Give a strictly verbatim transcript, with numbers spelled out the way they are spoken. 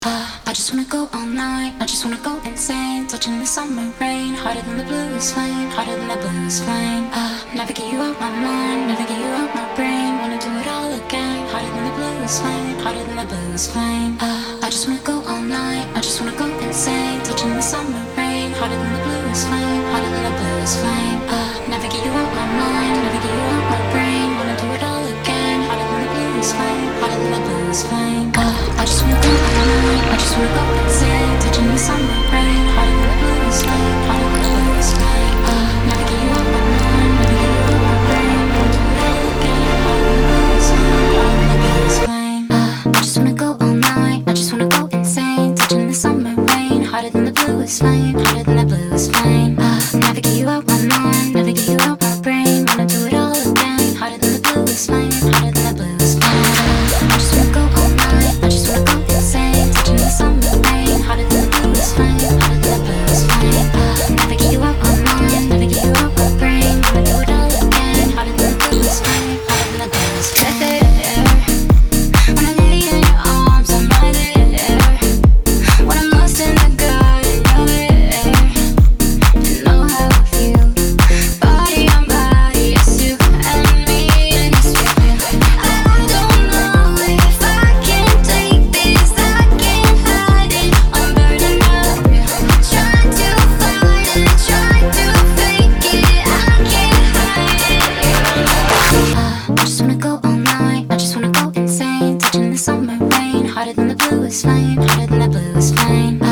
I just wanna go all night, I just wanna go insane. Touching the summer rain, hotter than the bluest flame, hotter than the bluest flame. Uh, never get you out my mind, never get you out my brain. Wanna do it all again, hotter than the bluest flame, hotter than the bluest flame. Uh, I just wanna go all night, I just wanna go insane. Touching the summer rain, hotter than the bluest flame, hotter than the bluest flame. Uh, never get you out my mind, never get you out my brain. Wanna do it all again, hotter than the bluest flame, hotter than the bluest flame. Uh, I just wanna go all night, I just wanna go insane. Touching the summer rain, hotter than the bluest flame, hotter than the bluest flame. Uh, never get you out my mind, never get you out my brain. Wanna do it all again, hotter than the bluest flame, hotter than the bluest flame. Uh, I just wanna go all night, I just wanna go insane. Touching the summer rain, hotter than the bluest flame, hotter than the bluest flame. Uh, never get you out my mind, never get you out my brain. Wanna do it all again, hotter than the bluest flame, hotter than the bluest flame. Uh, I just wanna go all night, I just wanna go insane. Touching the summer rain, hotter than the bluest flame, hotter than the bluest flame. Uh, never get you out my mind, never get you out my brain. Wanna do it all again, hotter than the bluest flame, hotter than the bluest flame. When I lay in your arms, I'm right there. When I'm lost in the garden of it, you know how I feel. Body on body, it's you and me in this way. I don't know if I can take this, I can't hide it. I'm burning up, trying to fight it, trying to fake it. I can't hide it. Uh, I just wanna go all night, I just wanna go insane. Touching the summer rain, hotter than the bluest flame, hotter than the bluest flame.